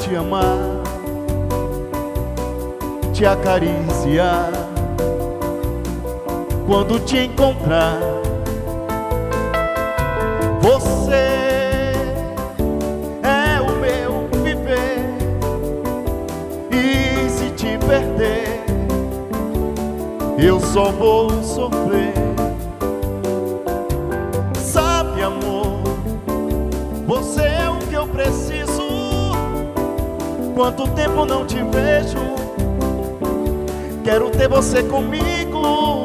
te amar, te acariciar. Quando te encontrar, você é o meu viver. E se te perder, eu só vou sofrer. Sabe, amor, você é o que eu preciso. Quanto tempo não te vejo, quero ter você comigo.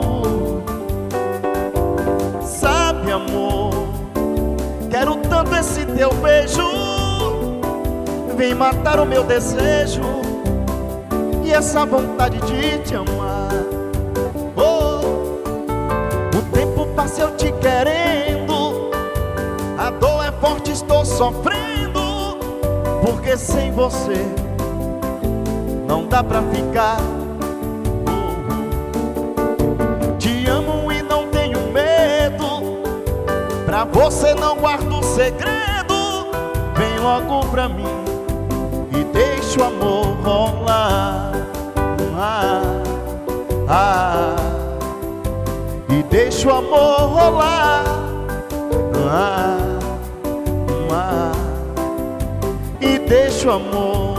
Sabe, amor, quero tanto esse teu beijo. Vem matar o meu desejo e essa vontade de te amar. O tempo passa eu te querendo, a dor é forte, estou sofrendo, porque sem você não dá pra ficar. Te amo e não tenho medo, pra você não guardo segredo. Vem logo pra mim e deixa o amor rolar. E deixa o amor rolar. E deixa o amor